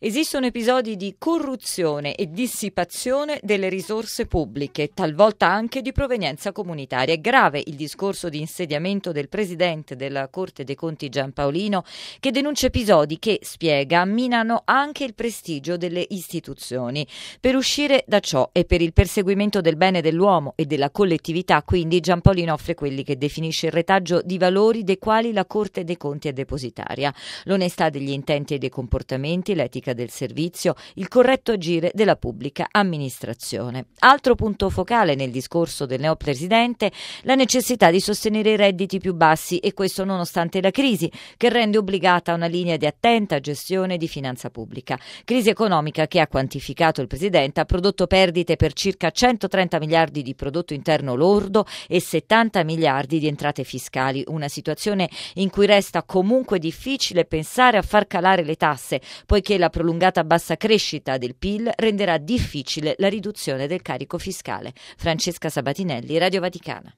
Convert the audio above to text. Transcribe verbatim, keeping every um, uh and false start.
Esistono episodi di corruzione e dissipazione delle risorse pubbliche, talvolta anche di provenienza comunitaria. È grave il discorso di insediamento del presidente della Corte dei Conti Giampaolino, che denuncia episodi che, spiega, minano anche il prestigio delle istituzioni. Per uscire da ciò e per il perseguimento del bene dell'uomo e della collettività, quindi, Giampaolino offre quelli che definisce il retaggio di valori dei quali la Corte dei Conti è depositaria: l'onestà degli intenti e dei comportamenti, l'etica del servizio, il corretto agire della pubblica amministrazione. Altro punto focale nel discorso del neopresidente: la necessità di sostenere i redditi più bassi, e questo nonostante la crisi, che rende obbligata a una linea di attenta gestione di finanza pubblica. Crisi economica che, ha quantificato il presidente, ha prodotto perdite per circa centotrenta miliardi di prodotto interno lordo e settanta miliardi di entrate fiscali, una situazione in cui resta comunque difficile pensare a far calare le tasse, poiché la prolungata bassa crescita del P I L renderà difficile la riduzione del carico fiscale. Francesca Sabatinelli, Radio Vaticana.